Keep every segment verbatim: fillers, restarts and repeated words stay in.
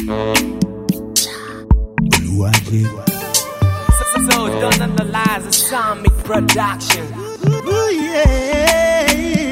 So don't analyze Atomic Production. Ooh, yeah,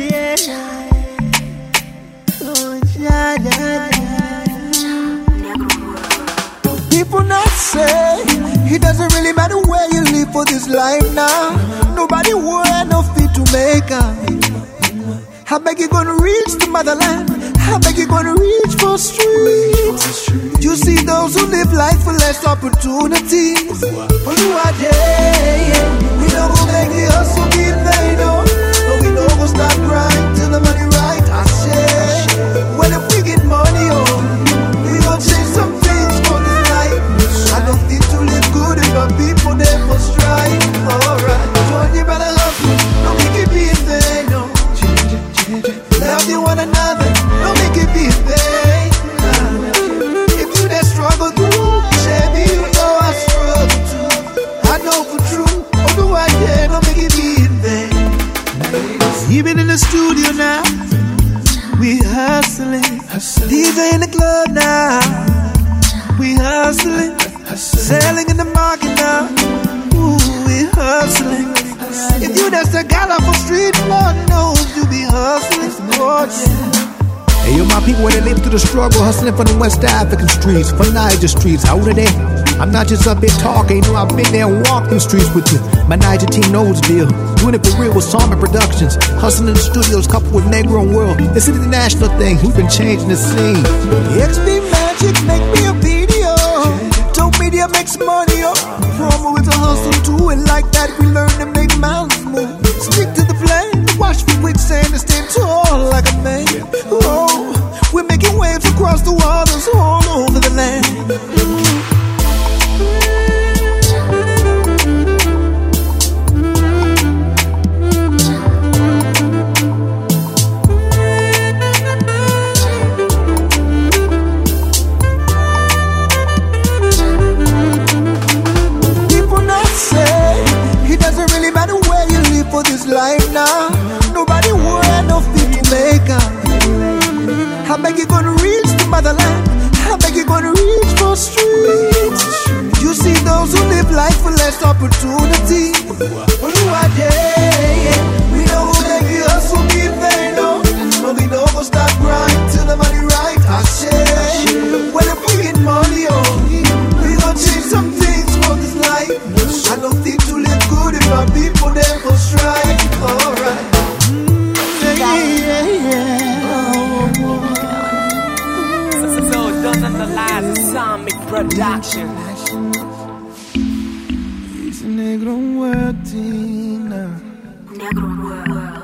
yeah. Oh, yeah, yeah, yeah. People not say it doesn't really matter where you live for this life now. Nobody will no fit to make up. I beg you gonna reach the motherland. I beg you gonna reach for streets. You see those who live life for less opportunities. But who are they? We know who make the hustle be in vain, no. But we know we'll stop grind till the money right. I say, well if we get money, oh, we gon' change some things for this life. I don't think to live good if our people there for strife. Alright, join you better hustle, don't make it be in vain, no. Love you one another, don't make it be in vain. If you that struggle through, share me, you know I struggle too. I know for true, although I dare, don't make it be in vain. Even in the studio now, we hustling. D J in the club now, we hustling. Selling in the market now, ooh, we hustling. If you that's the guy off the street, Lord knows you be hustling. Oh, yeah. Hey, yo, my people, where they live through the struggle, hustling from the West African streets, from Niger streets, how old are they? I'm not just up here talking, you know, I've been there and walked them streets with you. My Niger team knows the deal. Doing it for real with Atomic Productions. Hustling in the studios, coupled with Negro and World. It's an international thing, we've been changing the scene. X B Magic, make me a video. Dope Media makes money, oh. Promo with a hustle too, and like that we learn to make mountains move. Stick to the plan, watch for quicksand and stand tall like a man. Oh, we're making waves across the waters all over the land. Mm. For this life now, nobody will have no fit to make up. I beg you gonna reach the motherland. I beg you gonna reach for streets. You see those who live life for less opportunity. But who are they? We know who they give us will be in vain, no. But we know we'll stop grind till the money right. I say, well if we get money, oh, we gon' change some things for this life. I don't think to live good if our people there for strife. Alright. Mm, yeah, yeah, yeah. Oh, So, so, so don't analyze Atomic Production. It's a Negro World team now. Negro World.